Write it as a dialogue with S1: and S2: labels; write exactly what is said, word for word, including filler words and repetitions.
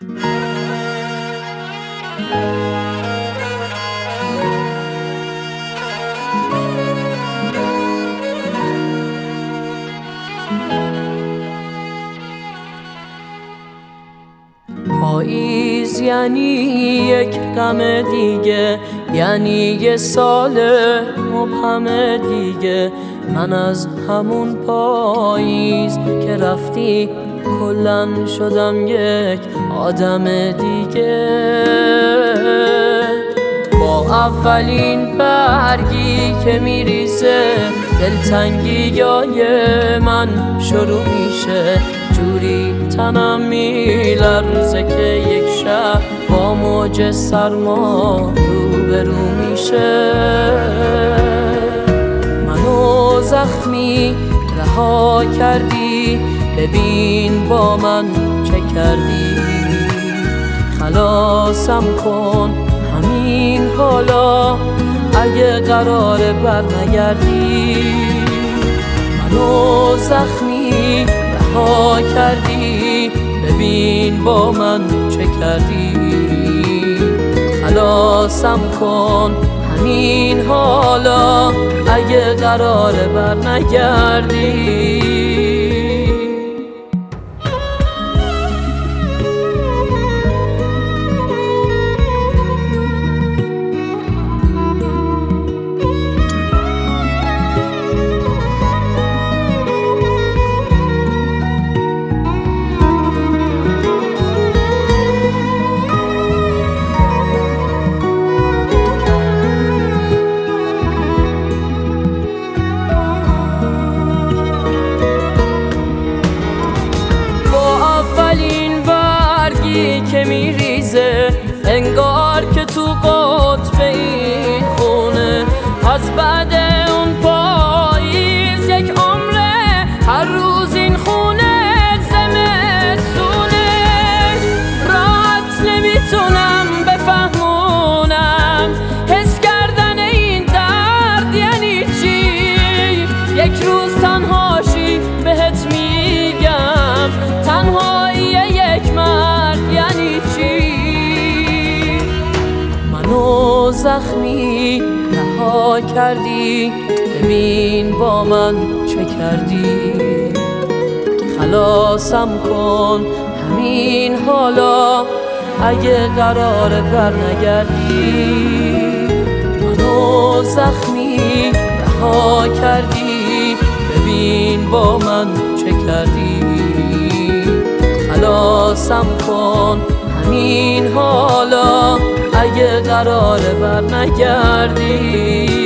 S1: پاییز یعنی یک غم دیگه، یعنی یه سال مبهم دیگه. من از همون پاییز که رفتی کلن شدم یک آدم دیگه. با اولین برگی که میریزه دلتنگیای من شروع میشه. جوری تنم میلرزه که یک شب با موج سرما روبرو میشه. منو زخمی رها کردی، ببین با من چه کردی. خلاصم کن همین حالا اگه قراره بر نگردی. منو زخمی رها کردی، ببین با من چه کردی. خلاصم کن همین حالا اگه قراره بر نگردی. که میریزه انگار که تو قطب این خونه. از بعد اون پاییز یک عمره، هر روز این خونه زمستونه. راحت نمیتونم بفهمونم حس کردن این درد یعنی چی. یک روز تنهاشی بهت میگم، تنهایی یک مرد یعنی چی. منو زخمی رها کردی، ببین با من چه کردی. خلاصم کن همین حالا اگه قراره بر نگردی. منو زخمی رها کردی، ببین با من چه کردی. خلاصم کن همین حالا اگه قراره بر نگردی.